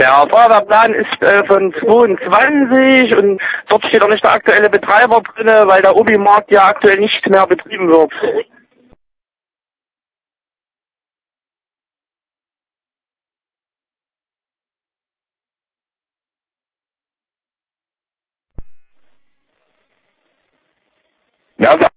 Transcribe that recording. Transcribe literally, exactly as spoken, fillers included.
Der Feuerwehrplan ist äh, von zweiundzwanzig und dort steht auch nicht der aktuelle Betreiber drinne, weil der Obi-Markt ja aktuell nicht mehr betrieben wird. Ja,